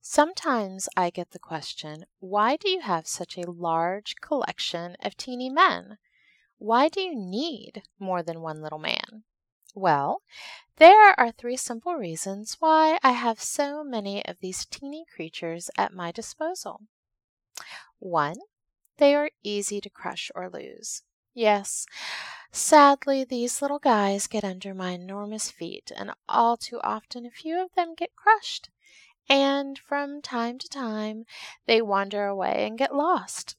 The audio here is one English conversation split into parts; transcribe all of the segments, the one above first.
Sometimes I get the question, why do you have such a large collection of teeny men? Why do you need more than one little man? Well, there are three simple reasons why I have so many of these teeny creatures at my disposal. One, they are easy to crush or lose. Yes, sadly, these little guys get under my enormous feet, and all too often a few of them get crushed. And from time to time, they wander away and get lost.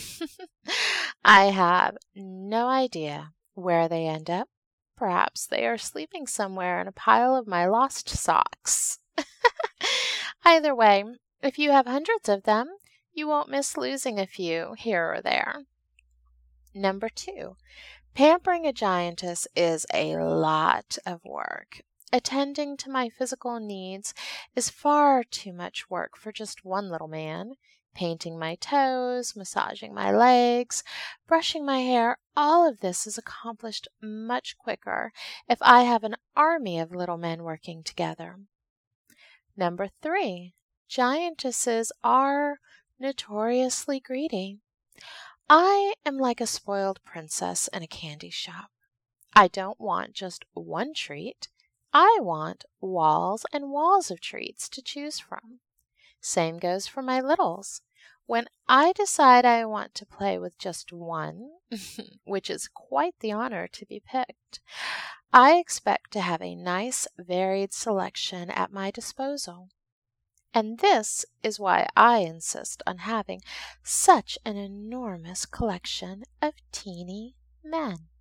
I have no idea where they end up. Perhaps they are sleeping somewhere in a pile of my lost socks. Either way, if you have hundreds of them, you won't miss losing a few here or there. Number 2, pampering a giantess is a lot of work. Attending to my physical needs is far too much work for just one little man. Painting my toes, massaging my legs, brushing my hair, all of this is accomplished much quicker if I have an army of little men working together. Number 3, giantesses are notoriously greedy. I am like a spoiled princess in a candy shop. I don't want just one treat. I want walls and walls of treats to choose from. Same goes for my littles. When I decide I want to play with just one, which is quite the honor to be picked, I expect to have a nice varied selection at my disposal. And this is why I insist on having such an enormous collection of teeny men.